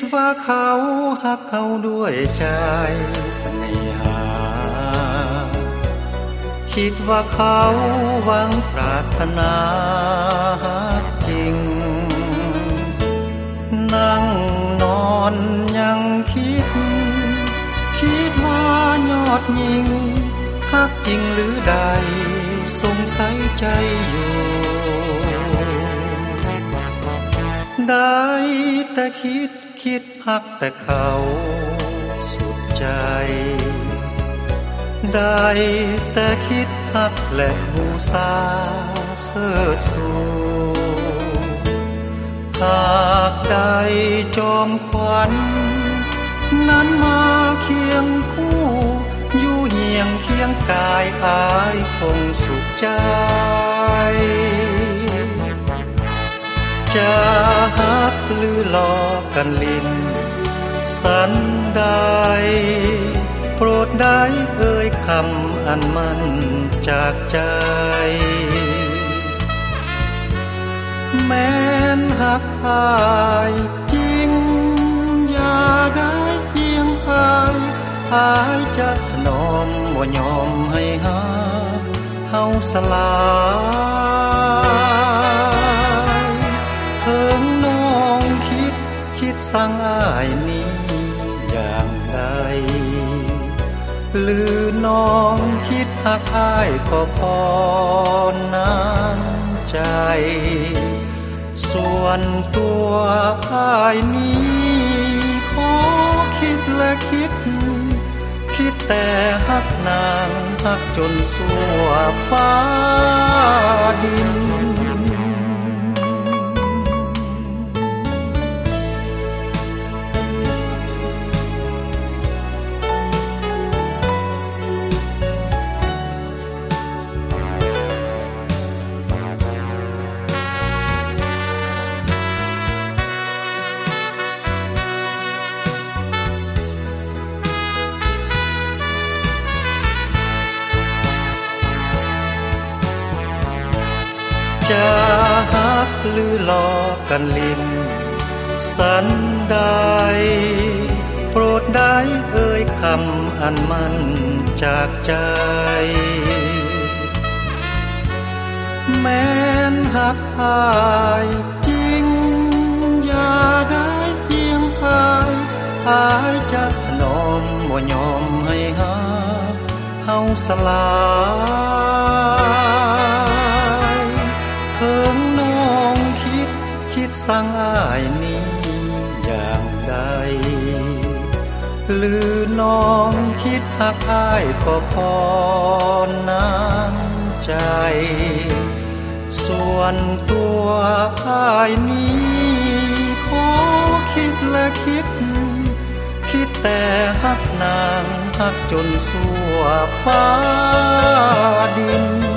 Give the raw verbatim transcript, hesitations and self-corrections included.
ว่าเขาหักเขาด้วยใจเสน่หาคิดว่าเขาหวังปรารถนาจริงนั่งนอนยังคิดคิดว่ายอดยิงหักจริงหรือใดสงสัยใจอยู่ได้แต่คิดคิดหักแต่เขาสุดใจได้แต่คิดหักและบูชาเสิดสู่หากได้จอมขวัญนั้นมาเคียงคู่อยู่เหียงเคียงกายอายคงสุขใจจะหักหรือหลอกกันลิ้นสันใดโปรดได้เอ่ยคำอันมันจากใจแม้นหักอายจริงอย่าได้เอียงอายอายจะถนอมบ่ยอมให้หาเฮาสลายเถิงน้องคิดคิดสั่งอายนี้อย่างใดหรือน้องคิดหักอายก็พอน้ำใจส่วนตัวอายนี้ขอคิดและคิดคิดแต่หักนางหักจนสัวฟ้าดินจะหักหรือหลอกกันลิ้นสันใดโปรดได้เอ่ยคำอันมันจากใจแม้นหักอายจริงอย่าได้เอียงอายอายจะถนอมบ่ยอมให้หาเฮาสลายเถิงน้องคิดคิดสั่งอายนี้อย่างใดหรือน้องคิดหักอายก็พอน้ำใจส่วนตัวอายนี้ขอคิดและคิดคิดแต่หักนางหักจนสัวฟ้าดิน